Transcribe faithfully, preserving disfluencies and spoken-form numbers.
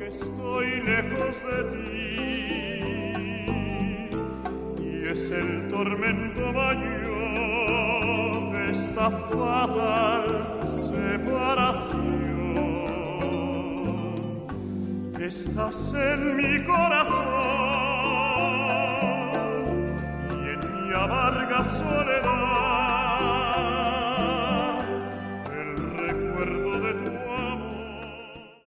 que estoy lejos de ti, y es el tormento mayor de esta fatal separación. Estás en mi corazón y en mi amarga soledad